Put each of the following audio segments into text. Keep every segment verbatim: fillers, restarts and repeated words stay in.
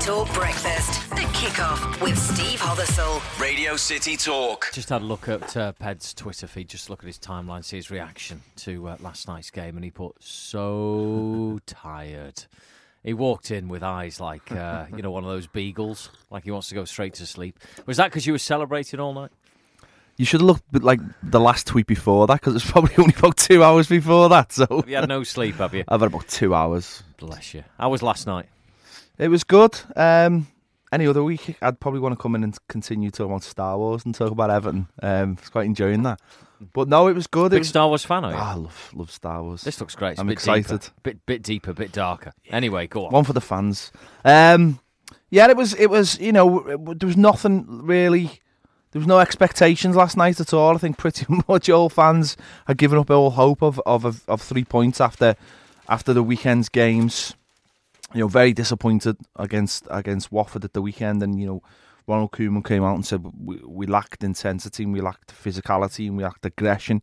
Talk Breakfast. The Kickoff with Steve Hothersall. Radio City Talk. Just had a look at uh, Ped's Twitter feed, just look at his timeline, see his reaction to uh, last night's game, and he put, so tired. He walked in with eyes like, uh, you know, one of those beagles, like he wants to go straight to sleep. Was that because you were celebrating all night? You should have looked like the last tweet before that, because it's probably only about two hours before that. So Have you had no sleep, have you? I've had about two hours. Bless you. How was last night? It was good. Um, any other week, I'd probably want to come in and continue talking about Star Wars and talk about Everton. Um, I was quite enjoying that. But no, it was good. Big it was... Star Wars fan, are you? Oh, I love, love Star Wars. This looks great. It's I'm a bit excited. Deeper. Bit, bit deeper, bit darker. Anyway, go on. One for the fans. Um, yeah, it was, it was, you know, it, there was nothing really... There was no expectations last night at all. I think pretty much all fans had given up all hope of of, of, of three points after after the weekend's games. You know, very disappointed against against Watford at the weekend, and you know, Ronald Koeman came out and said we, we lacked intensity, and we lacked physicality, and we lacked aggression.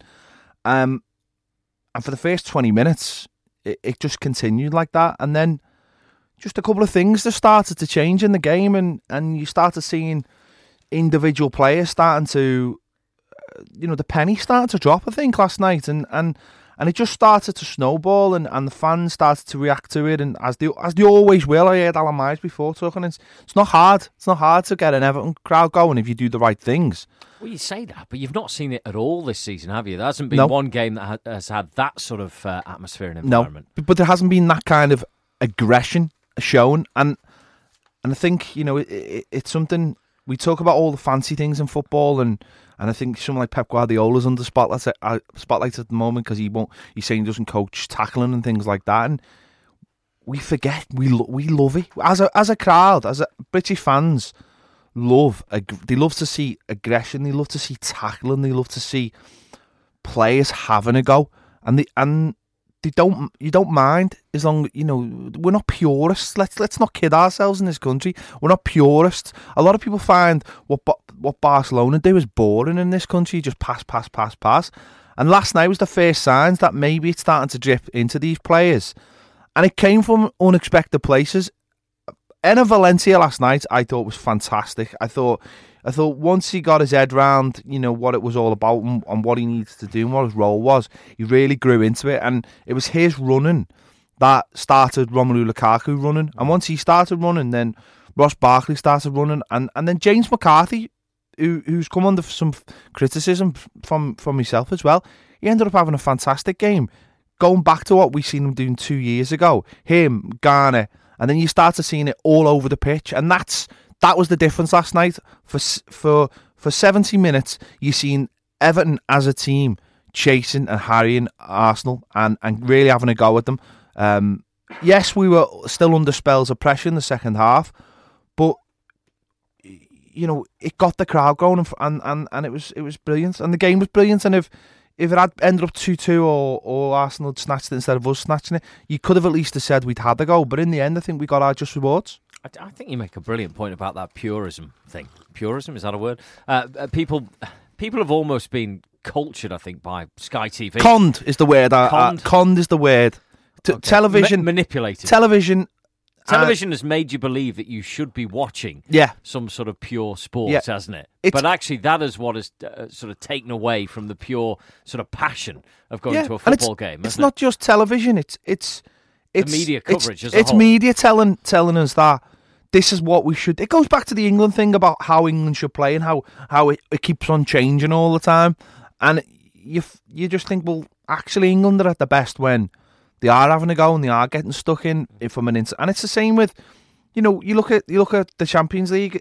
Um, and for the first twenty minutes, it, it just continued like that, and then just a couple of things just started to change in the game, and, and you started seeing individual players starting to, uh, you know, the penny started to drop, I think, last night, and and, and it just started to snowball, and, and the fans started to react to it, and as they as they always will. I heard Alan Myers before talking. It's it's not hard. It's not hard to get an Everton crowd going if you do the right things. Well, you say that, but you've not seen it at all this season, have you? There hasn't been No. one game that ha- has had that sort of uh, atmosphere and environment. No, but there hasn't been that kind of aggression shown, and and I think, you know, it, it, it's something. We talk about all the fancy things in football, and, and I think someone like Pep Guardiola's under spotlight at, uh, spotlight at the moment because he won't. He's saying he doesn't coach tackling and things like that, and we forget we lo- we love it as a as a crowd, as a British fans love. Ag- they love to see aggression, they love to see tackling, they love to see players having a go, and they and. They don't. You don't mind as long, you know. We're not purists. Let's let's not kid ourselves in this country. We're not purists. A lot of people find what what Barcelona do is boring in this country. Just pass, pass, pass, pass. And last night was the first signs that maybe it's starting to drip into these players, and it came from unexpected places. Enner Valencia last night, I thought was fantastic. I thought. I thought once he got his head round, you know, what it was all about and, and what he needed to do and what his role was, he really grew into it. And it was his running that started Romelu Lukaku running. And once he started running, then Ross Barkley started running. And, and then James McCarthy, who who's come under some criticism from, from myself as well, he ended up having a fantastic game. Going back to what we seen him doing two years ago, him, Garner, and then you started seeing it all over the pitch. And that's... That was the difference last night. For for for seventy minutes, you've seen Everton as a team chasing and harrying Arsenal and, and really having a go at them. Um, yes, we were still under spells of pressure in the second half, but you know, it got the crowd going, and, and, and it was it was brilliant, and the game was brilliant. And if if it had ended up two two or or Arsenal had snatched it instead of us snatching it, you could have at least have said we'd had a go. But in the end, I think we got our just rewards. I think you make a brilliant point about that purism thing. Purism, is that a word? Uh, uh, people people have almost been cultured, I think, by Sky T V. Conned is the word. Uh, Conned? Uh, conned is the word. T- Okay. Television. Ma- manipulated. Television. Television has made you believe that you should be watching Yeah. some sort of pure sport, Yeah. hasn't it? It's- But actually, that is what has uh, sort of taken away from the pure sort of passion of going Yeah, to a and it's, football game. It's isn't not just television. It's it's it's media it's- coverage as a It's whole. media telling telling us that this is what we should. It goes back to the England thing about how England should play and how how it, it keeps on changing all the time. And you f- you just think, well, actually, England are at the best when they are having a go and they are getting stuck in from an inside. And it's the same with, you know, you look at you look at the Champions League.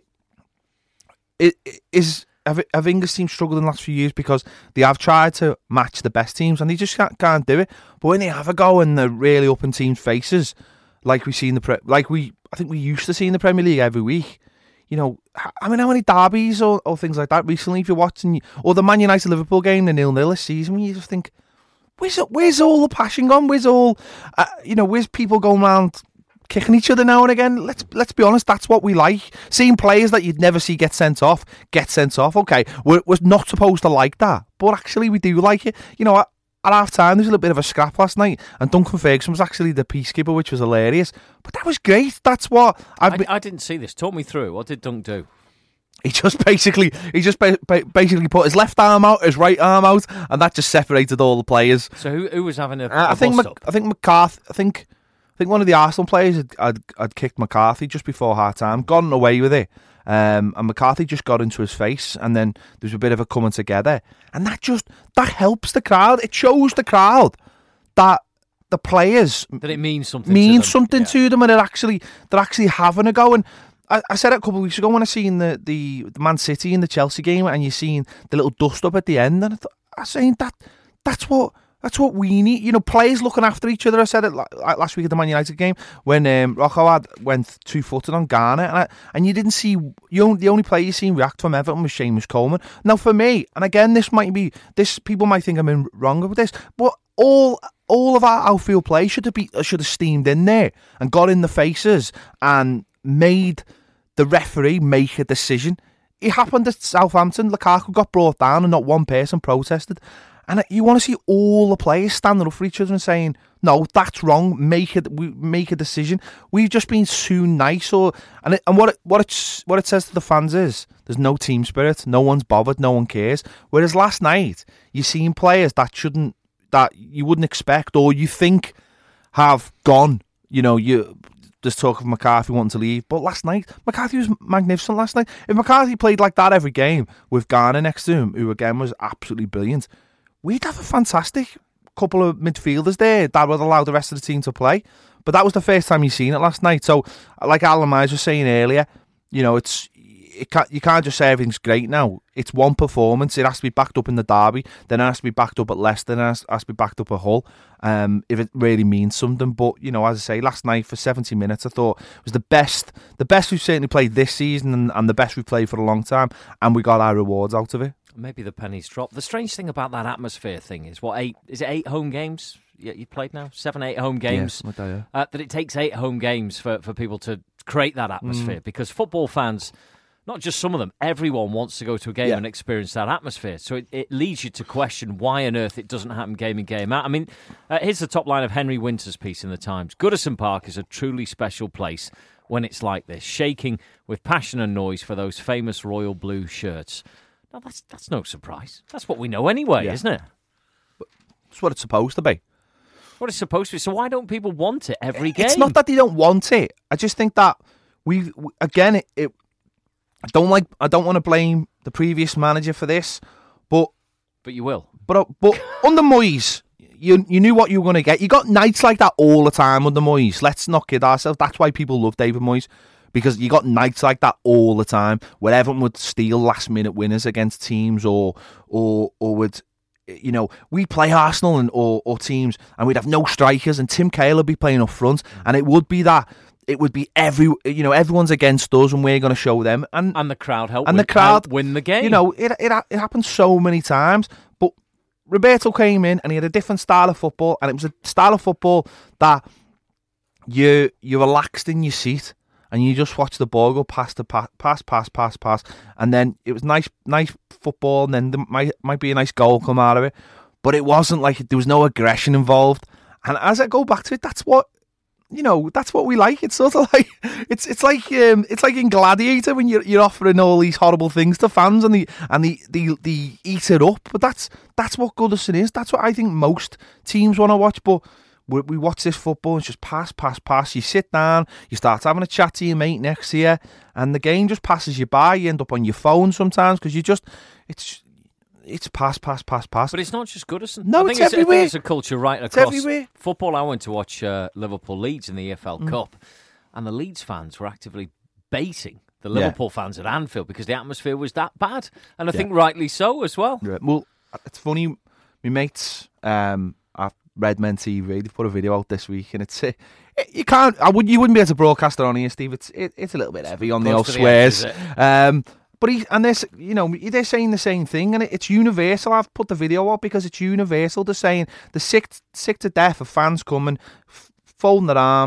It, it is have, have England's team struggled in the last few years because they have tried to match the best teams and they just can't, can't do it. But when they have a go and they're really up in teams' faces, like we see in the pre- like we I think we used to see in the Premier League every week. You know, I mean, how many derbies or, or things like that recently, if you're watching, or the Man United Liverpool game, the nil nil this season, you just think, where's where's all the passion gone? Where's all, uh, you know, where's people going around kicking each other now and again? Let's let's be honest, that's what we like. Seeing players that you'd never see get sent off, get sent off. Okay, we're, we're not supposed to like that, but actually we do like it. You know, I, at half time, there was a little bit of a scrap last night, and Duncan Ferguson was actually the peacekeeper, which was hilarious. But that was great. That's what I've I, been... I didn't see this. Talk me through. What did Dunk do? He just basically, he just ba- ba- basically put his left arm out, his right arm out, and that just separated all the players. So who, who was having a, Uh, a I think bust Mac- up? I think McCarthy. I think I think one of the Arsenal players had, had, had kicked McCarthy just before half time, gotten away with it, um, and McCarthy just got into his face, and then there was a bit of a coming together, and that just that helps the crowd. It shows the crowd that the players That it means something. mean to them. something Yeah. to them, and they're actually they're actually having a go. And I, I said it a couple of weeks ago when I seen the, the, the Man City and the Chelsea game, and you seen the little dust up at the end, and I, thought, I was saying that that's what that's what we need. You know, players looking after each other. I said it like, last week at the Man United game when um, Rocco had went two footed on Ghana, and I, and you didn't see you only, the only player you seen react from Everton was Seamus Coleman. Now for me, and again, this might be this people might think I'm in wrong with this, but all. All of our outfield play should have be should have steamed in there and got in the faces and made the referee make a decision. It happened at Southampton. Lukaku got brought down and not one person protested. And you want to see all the players standing up for each other and saying, "No, that's wrong. Make it. We make a decision." We've just been too nice, or and it, and what it, what it what it says to the fans is there's no team spirit. No one's bothered. No one cares. Whereas last night you seen players that shouldn't. That you wouldn't expect or you think have gone. You know, you there's talk of McCarthy wanting to leave, but last night McCarthy was magnificent. Last night, if McCarthy played like that every game with Ghana next to him, who again was absolutely brilliant, we'd have a fantastic couple of midfielders there that would allow the rest of the team to play. But that was the first time you've seen it last night. So, like Alan Myers was saying earlier, you know, it's. It can't, you can't just say everything's great now. It's one performance. It has to be backed up in the derby. Then it has to be backed up at Leicester. Then it has, has to be backed up at Hull. Um, if it really means something. But you know, as I say, last night for seventy minutes, I thought it was the best. The best we've certainly played this season, and, and the best we've played for a long time. And we got our rewards out of it. Maybe the pennies dropped. The strange thing about that atmosphere thing is what eight is it eight home games? Yeah, you played now seven, eight home games. Yeah, yeah. Uh, that it takes eight home games for, for people to create that atmosphere mm. because football fans. Not just some of them, everyone wants to go to a game yeah. and experience that atmosphere. So it, it leads you to question why on earth it doesn't happen game in, game out. I mean, uh, here's the top line of Henry Winter's piece in the Times. Goodison Park is a truly special place when it's like this, shaking with passion and noise for those famous royal blue shirts. Now, that's that's no surprise. That's what we know anyway, yeah. isn't it? It's what it's supposed to be. What it's supposed to be. So why don't people want it every game? It's not that they don't want it. I just think that we, again, it... it I don't like. I don't want to blame the previous manager for this, but but you will. But but under Moyes, you you knew what you were going to get. You got nights like that all the time under Moyes. Let's not kid ourselves. That's why people love David Moyes, because you got nights like that all the time where everyone would steal last minute winners against teams, or or or would. You know, we play Arsenal and or, or teams, and we'd have no strikers, and Tim Cahill would be playing up front, and it would be that. It would be every, you know, everyone's against us, and we're going to show them, and and the crowd help, and win, the crowd help win the game. You know, it it it happened so many times. But Roberto came in, and he had a different style of football, and it was a style of football that you you relaxed in your seat, and you just watched the ball go past the pass, pass, pass, pass, pass, and then it was nice, nice football, and then there might might be a nice goal come out of it, but it wasn't like there was no aggression involved. And as I go back to it, that's what. You know, that's what we like. It's sort of like it's it's like um, it's like in Gladiator when you're you're offering all these horrible things to fans and the and the the, the eat it up. But that's that's what Goodison is. That's what I think most teams want to watch. But we, we watch this football. It's just pass, pass, pass. You sit down, you start having a chat to your mate next to you, and the game just passes you by. You end up on your phone sometimes because you just it's. It's pass, pass, pass, pass. But it's not just Goodison. No, I think it's, it's everywhere. I think it's a culture right across it's everywhere. football. I went to watch uh, Liverpool Leeds in the E F L mm. Cup, and the Leeds fans were actively baiting the Liverpool yeah. fans at Anfield because the atmosphere was that bad, and I yeah. think rightly so as well. Right. Well, it's funny. My mates um, at Redmen T V, they put a video out this week, and it's it, you can't. I would you wouldn't be able to broadcast it on here, Steve. It's it, it's a little bit heavy on the old swears. Um, But he and they're you know they're saying the same thing, and it's universal. I've put the video up because it's universal. They're saying the sick sick to death of fans coming, f- folding their arms,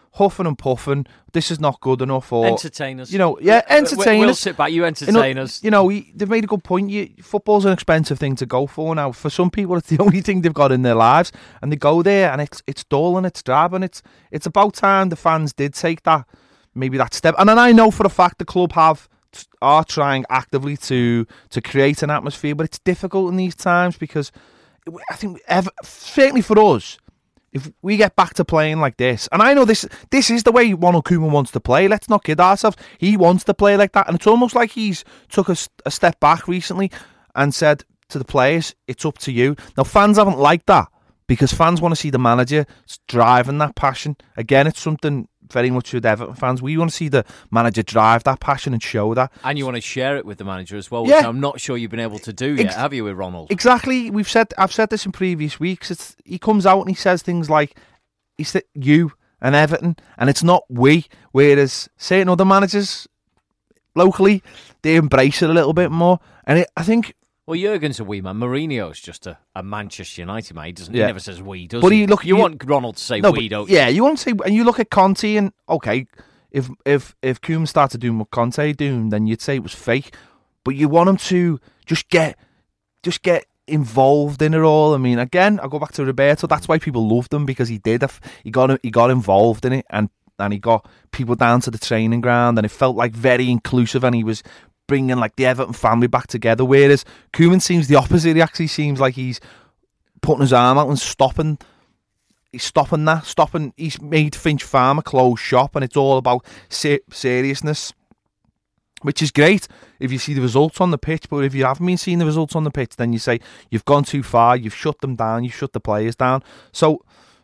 huffing and puffing. This is not good enough. Or entertainers. You know, yeah, entertainers. We'll sit back. You entertain us. You know, he, they've made a good point. You, football's an expensive thing to go for now. For some people, it's the only thing they've got in their lives, and they go there, and it's it's dull and it's drab, and it's it's about time the fans did take that maybe that step. And then I know for a fact the club have are trying actively to to create an atmosphere, but it's difficult in these times because I think ever, certainly for us, if we get back to playing like this, and I know this this is the way Ronald Koeman wants to play, let's not kid ourselves, he wants to play like that, and it's almost like he's took a, a step back recently and said to the players, it's up to you. Now fans haven't liked that because fans want to see the manager driving that passion. Again, it's something very much with Everton fans. We want to see the manager drive that passion and show that. And you want to share it with the manager as well, yeah. which I'm not sure you've been able to do yet, Ex- have you, with Ronald? Exactly. We've said I've said this in previous weeks. It's he comes out and he says things like, he said you and Everton, and it's not we. Whereas certain other managers locally, they embrace it a little bit more. And it, I think... Well, Jurgen's a we man. Mourinho's just a, a Manchester United man. He doesn't. Yeah. He never says we, does but he? he look, you, you want Ronald to say no, we, but, don't yeah, you? you want to say... And you look at Conte and, okay, if if if Koeman started doing what Conte doing, then you'd say it was fake. But you want him to just get just get involved in it all. I mean, again, I go back to Roberto. That's why people loved him, because he did. He got he got involved in it, and, and he got people down to the training ground, and it felt like very inclusive, and he was bringing like the Everton family back together. Whereas Koeman seems the opposite. He actually seems like he's putting his arm out and stopping. He's stopping that, stopping. He's made Finch Farm a closed shop, and it's all about ser- seriousness, which is great if you see the results on the pitch. But if you haven't been seeing the results on the pitch, then you say you've gone too far. You've shut them down. You've shut the players down. So,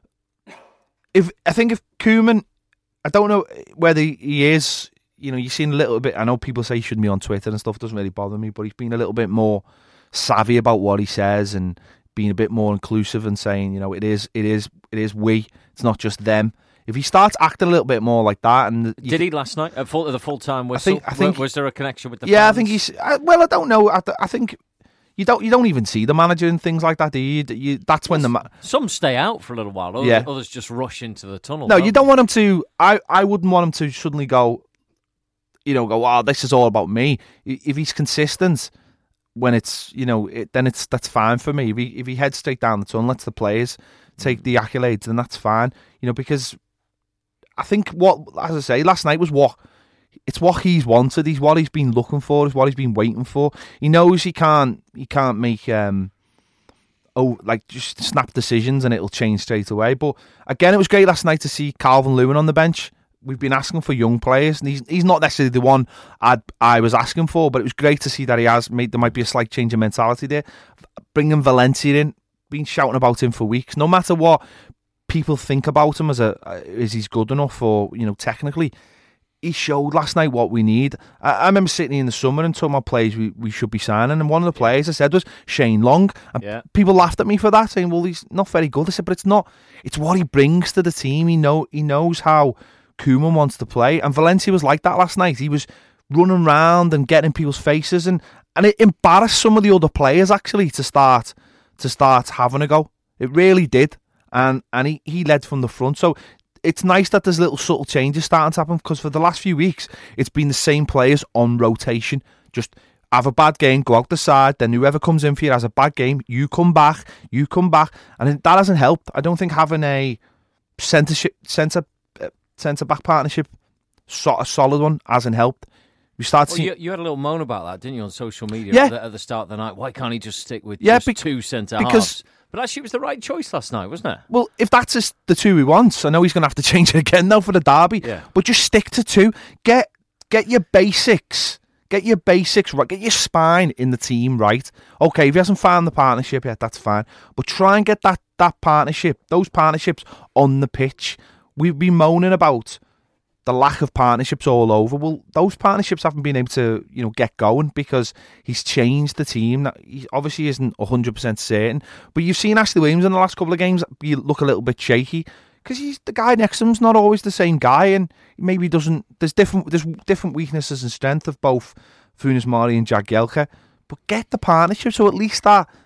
if I think if Koeman, I don't know whether he is. You know, you've seen a little bit. I know people say he shouldn't be on Twitter and stuff. It doesn't really bother me, but he's been a little bit more savvy about what he says and being a bit more inclusive and saying, you know, it is, it is, it is we. It's not just them. If he starts acting a little bit more like that, and did th- he last night at full, the full time whistle? I think, I think, was there a connection with the? Yeah, fans? I think he's. I, well, I don't know. I, I think you don't. You don't even see the manager and things like that. Do you? you that's when the ma- some stay out for a little while. Others, yeah. others just rush into the tunnel. No, don't you don't want him to. I, I wouldn't want him to suddenly go. You know, go. Wow, this is all about me. If he's consistent, when it's, you know, it, then it's that's fine for me. If he if he heads straight down the tunnel, lets the players take the accolades, then that's fine. You know, because I think what, as I say, last night was what it's what he's wanted. He's what he's been looking for. Is what he's been waiting for. He knows he can't he can't make um oh like just snap decisions and it'll change straight away. But again, it was great last night to see Calvin Lewin on the bench. We've been asking for young players, and he's he's not necessarily the one I I was asking for, but it was great to see that he has made. There might be a slight change in mentality there. Bringing Valencia in, been shouting about him for weeks. No matter what people think about him as a is he's good enough, or you know, technically, he showed last night what we need. I, I remember sitting in the summer and talking about players we, we should be signing, and one of the players I said was Shane Long, and yeah. people laughed at me for that, saying, "Well, he's not very good." I said, "But it's not. It's what he brings to the team. He know he knows how Koeman wants to play, and Valencia was like that last night. He was running around and getting in people's faces, and, and it embarrassed some of the other players actually to start to start having a go. It really did, and and he, he led from the front. So it's nice that there's little subtle changes starting to happen, because for the last few weeks it's been the same players on rotation. Just have a bad game, go out the side, then whoever comes in for you has a bad game, you come back, you come back, and that hasn't helped. I don't think having a centre centre centre back partnership, sort of solid one, hasn't helped. We start well, seeing... you, you had a little moan about that, didn't you, on social media yeah. at, the, at the start of the night? Why can't he just stick with yeah, just be- two centre because, halves? But actually, it was the right choice last night, wasn't it? Well, if that's just the two he wants, I know he's going to have to change it again now for the derby. Yeah. But just stick to two. Get get your basics. Get your basics right. Get your spine in the team right. Okay, if he hasn't found the partnership yet, that's fine. But try and get that that partnership, those partnerships on the pitch. We've been moaning about the lack of partnerships all over. Well, those partnerships haven't been able to, you know, get going because he's changed the team. He obviously isn't one hundred percent certain. But you've seen Ashley Williams in the last couple of games you look a little bit shaky because he's the guy next to him's not always the same guy, and maybe doesn't. There's different there's different weaknesses and strength of both Funes Mori and Jagielka. But get the partnership, so at least that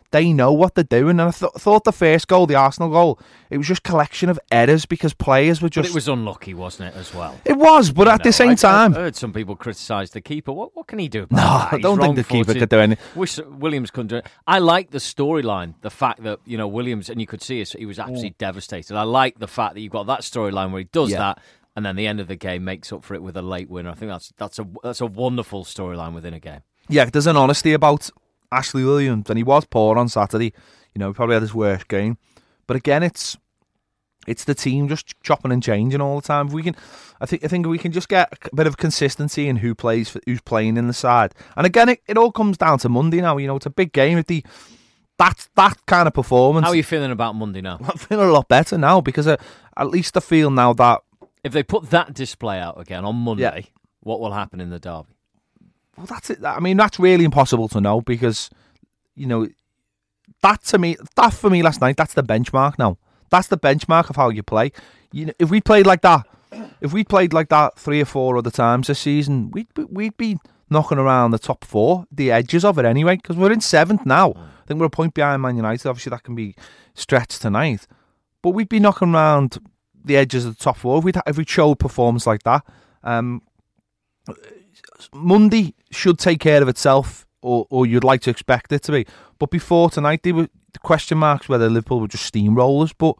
they know what they're doing. And I th- thought the first goal, the Arsenal goal, it was just collection of errors because players were just... But it was unlucky, wasn't it, as well? It was, but you at know, the same I, time... I've heard some people criticise the keeper. What what can he do about no, that? I don't He's think the keeper could do anything. Wish Williams couldn't do it. I like the storyline, the fact that, you know, Williams, and you could see it, he was absolutely mm. devastated. I like the fact that you've got that storyline where he does yeah. that, and then the end of the game makes up for it with a late winner. I think that's that's a that's a wonderful storyline within a game. Yeah, there's an honesty about Ashley Williams, and he was poor on Saturday. You know, he probably had his worst game. But again, it's it's the team just chopping and changing all the time. If we can, I think I think we can just get a bit of consistency in who plays, for, who's playing in the side. And again, it, it all comes down to Monday now. You know, it's a big game. If the that that kind of performance. How are you feeling about Monday now? I'm feeling a lot better now because uh, at least I feel now that if they put that display out again on Monday, yeah. what will happen in the derby? Well, that's it. I mean, that's really impossible to know because, you know, that to me, that for me last night, that's the benchmark now. That's the benchmark of how you play. You know, if we played like that, if we played like that three or four other times this season, we'd we'd be knocking around the top four, the edges of it anyway, because we're in seventh now. I think we're a point behind Man United. Obviously, that can be stretched tonight, but we'd be knocking around the edges of the top four if we if we showed performance like that. Um, Monday should take care of itself, or, or you'd like to expect it to be. But before tonight, they were the question marks whether Liverpool were just steamrollers. But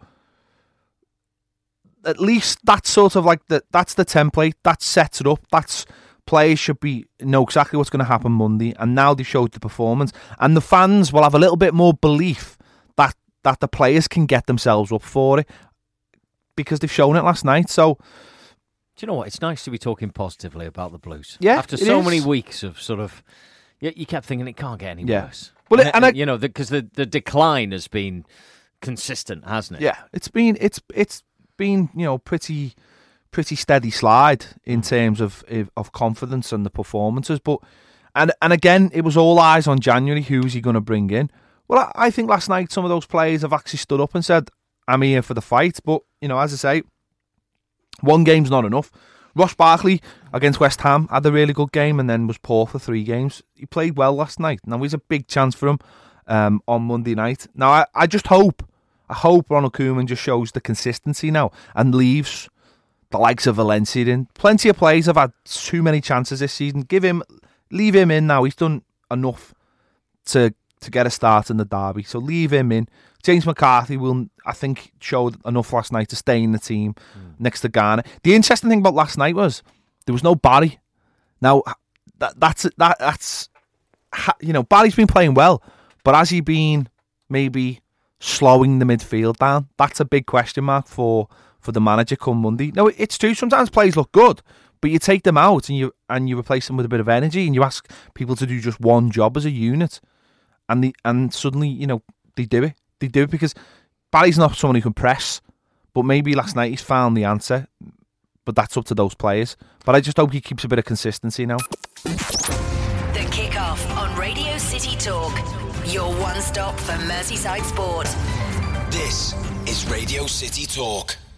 at least that's sort of like the that's the template that sets it up. That's players should be know exactly what's going to happen Monday, and now they showed the performance, and the fans will have a little bit more belief that that the players can get themselves up for it because they've shown it last night. So. Do you know what? It's nice to be talking positively about the Blues. Yeah, after so is. many weeks of sort of, you, you kept thinking it can't get any yeah. worse. Well, and, and, and I, I, you know, because the, the, the decline has been consistent, hasn't it? Yeah, it's been it's it's been you know pretty pretty steady slide in terms of of confidence and the performances. But and and again, it was all eyes on January. Who's he going to bring in? Well, I, I think last night some of those players have actually stood up and said, "I'm here for the fight." But you know, as I say. One game's not enough. Ross Barkley against West Ham had a really good game and then was poor for three games. He played well last night. Now, there's a big chance for him um, on Monday night. Now, I, I just hope, I hope Ronald Koeman just shows the consistency now and leaves the likes of Valencia in. Plenty of players have had too many chances this season. Give him, leave him in now. He's done enough to to get a start in the derby. So leave him in. James McCarthy will, I think, showed enough last night to stay in the team mm. next to Garner. The interesting thing about last night was there was no Barry. Now that that's that that's you know Barry's been playing well, but has he been maybe slowing the midfield down? That's a big question mark for for the manager come Monday. No, it's true. Sometimes players look good, but you take them out and you and you replace them with a bit of energy, and you ask people to do just one job as a unit, and the and suddenly you know they do it. They do it because Barry's not someone who can press, but maybe last night he's found the answer. But that's up to those players. But I just hope he keeps a bit of consistency now. The Kickoff on Radio City Talk, your one stop for Merseyside sport. This is Radio City Talk.